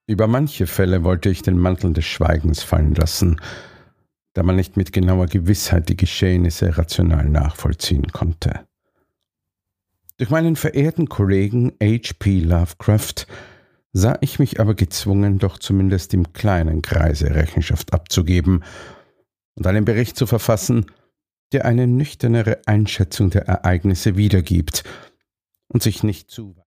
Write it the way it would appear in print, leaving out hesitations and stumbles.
Über manche Fälle wollte ich den Mantel des Schweigens fallen lassen, da man nicht mit genauer Gewissheit die Geschehnisse rational nachvollziehen konnte. Durch meinen verehrten Kollegen H.P. Lovecraft sah ich mich aber gezwungen, doch zumindest im kleinen Kreise Rechenschaft abzugeben und einen Bericht zu verfassen, der eine nüchternere Einschätzung der Ereignisse wiedergibt und sich nicht zu